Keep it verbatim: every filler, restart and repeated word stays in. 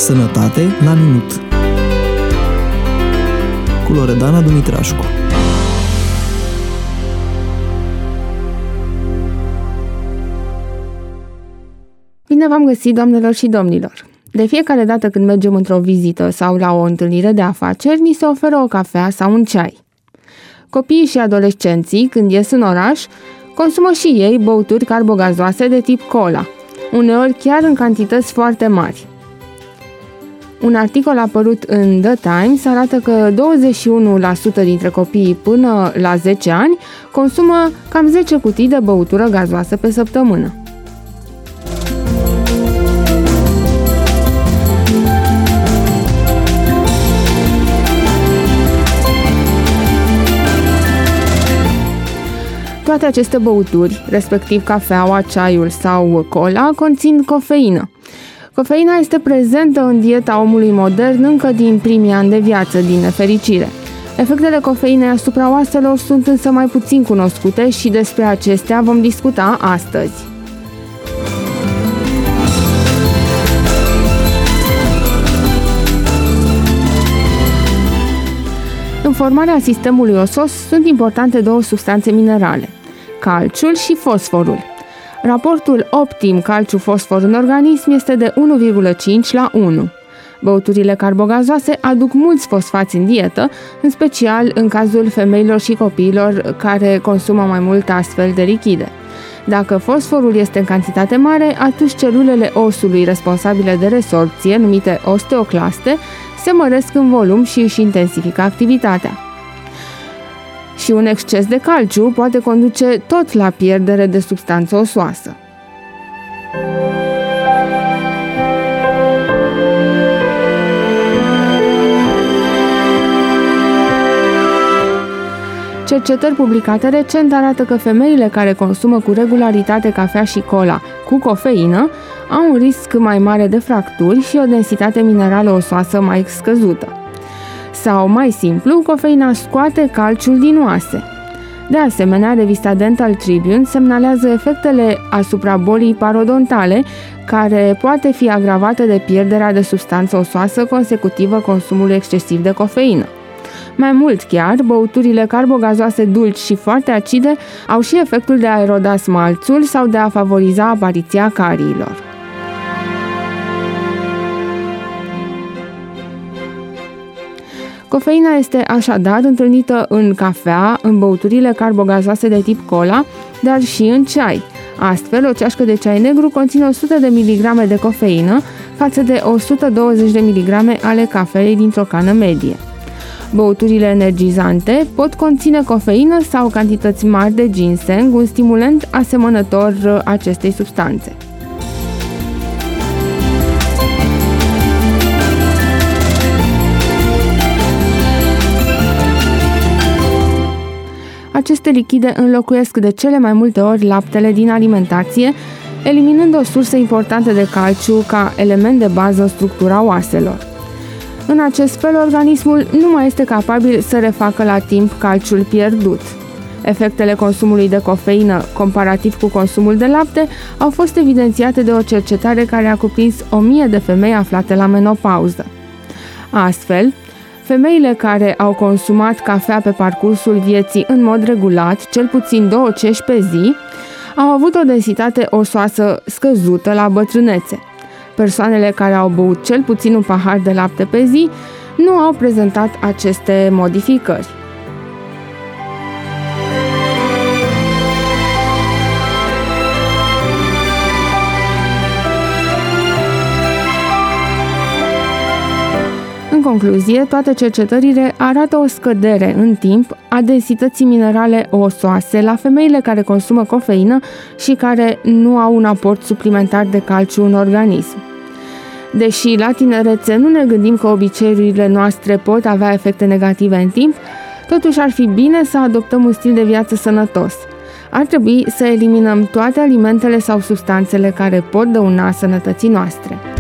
Sănătate la minut cu Loredana Dumitrașcu. Bine v-am găsit, doamnelor și domnilor! De fiecare dată când mergem într-o vizită sau la o întâlnire de afaceri, ni se oferă o cafea sau un ceai. Copiii și adolescenții, când ies în oraș, consumă și ei băuturi carbogazoase de tip cola, uneori chiar în cantități foarte mari. Un articol apărut în The Times arată că douăzeci și unu la sută dintre copiii până la zece ani consumă cam zece cutii de băutură gazoasă pe săptămână. Toate aceste băuturi, respectiv cafeaua, ceaiul sau cola, conțin cofeină. Cofeina este prezentă în dieta omului modern încă din primii ani de viață, din nefericire. Efectele cofeinei asupra oaselor sunt însă mai puțin cunoscute și despre acestea vom discuta astăzi. În formarea sistemului osos sunt importante două substanțe minerale, calciul și fosforul. Raportul optim calciu-fosfor în organism este de unu virgulă cinci la unu. Băuturile carbogazoase aduc mulți fosfați în dietă, în special în cazul femeilor și copiilor care consumă mai mult astfel de lichide. Dacă fosforul este în cantitate mare, atunci celulele osului responsabile de resorpție, numite osteoclaste, se măresc în volum și își intensifică activitatea. Și un exces de calciu poate conduce tot la pierdere de substanță osoasă. Cercetări publicate recent arată că femeile care consumă cu regularitate cafea și cola cu cofeină au un risc mai mare de fracturi și o densitate minerală osoasă mai scăzută. Sau, mai simplu, cofeina scoate calciul din oase. De asemenea, revista Dental Tribune semnalează efectele asupra bolii parodontale, care poate fi agravată de pierderea de substanță osoasă consecutivă consumului excesiv de cofeină. Mai mult chiar, băuturile carbogazoase dulci și foarte acide au și efectul de a eroda smalțul sau de a favoriza apariția cariilor. Cofeina este așadar întâlnită în cafea, în băuturile carbogazoase de tip cola, dar și în ceai. Astfel, o ceașcă de ceai negru conține o sută de miligrame de cofeină față de o sută douăzeci de miligrame ale cafelei dintr-o cană medie. Băuturile energizante pot conține cofeină sau cantități mari de ginseng, un stimulant asemănător acestei substanțe. Aceste lichide înlocuiesc de cele mai multe ori laptele din alimentație, eliminând o sursă importantă de calciu ca element de bază în structura oaselor. În acest fel, organismul nu mai este capabil să refacă la timp calciul pierdut. Efectele consumului de cofeină, comparativ cu consumul de lapte, au fost evidențiate de o cercetare care a cuprins o mie de femei aflate la menopauză. Astfel, femeile care au consumat cafea pe parcursul vieții în mod regulat, cel puțin două cești pe zi, au avut o densitate osoasă scăzută la bătrânețe. Persoanele care au băut cel puțin un pahar de lapte pe zi nu au prezentat aceste modificări. În concluzie, toate cercetările arată o scădere în timp a densității minerale osoase la femeile care consumă cofeină și care nu au un aport suplimentar de calciu în organism. Deși la tinerețe nu ne gândim că obiceiurile noastre pot avea efecte negative în timp, totuși ar fi bine să adoptăm un stil de viață sănătos. Ar trebui să eliminăm toate alimentele sau substanțele care pot dăuna sănătății noastre.